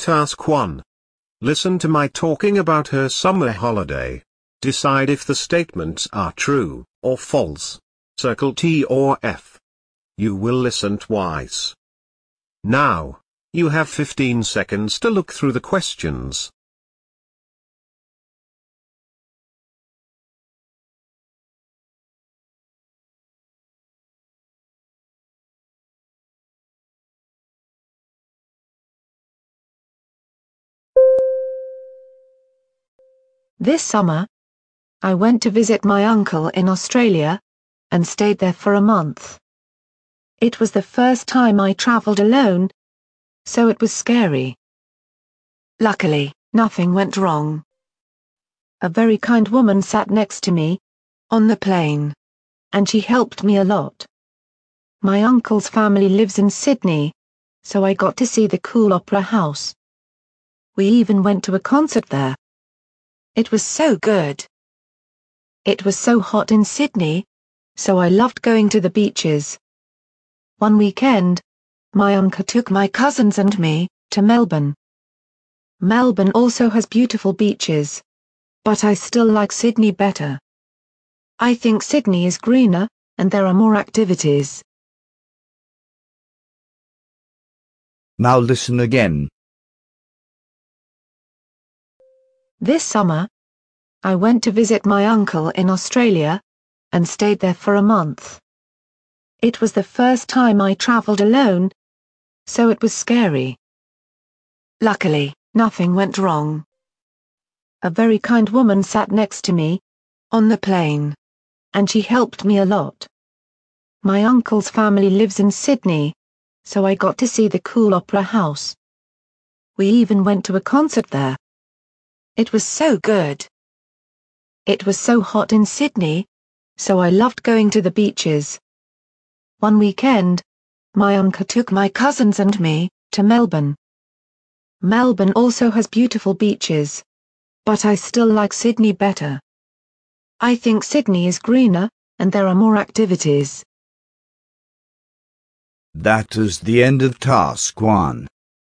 Task 1. Listen to my talking about her summer holiday. Decide if the statements are true or false. Circle T or F. You will listen twice. Now, you have 15 seconds to look through the questions. This summer, I went to visit my uncle in Australia, and stayed there for a month. It was the first time I traveled alone, so it was scary. Luckily, nothing went wrong. A very kind woman sat next to me, on the plane, and she helped me a lot. My uncle's family lives in Sydney, so I got to see the cool opera house. We even went to a concert there. It was so good. It was so hot in Sydney, so I loved going to the beaches. One weekend, my uncle took my cousins and me to Melbourne. Melbourne also has beautiful beaches, but I still like Sydney better. I think Sydney is greener, and there are more activities. Now listen again. This summer, I went to visit my uncle in Australia, and stayed there for a month. It was the first time I traveled alone, so it was scary. Luckily, nothing went wrong. A very kind woman sat next to me, on the plane, and she helped me a lot. My uncle's family lives in Sydney, so I got to see the cool opera house. We even went to a concert there. It was so good. It was so hot in Sydney, so I loved going to the beaches. One weekend, my uncle took my cousins and me to Melbourne. Melbourne also has beautiful beaches, but I still like Sydney better. I think Sydney is greener, and there are more activities. That is the end of task 1.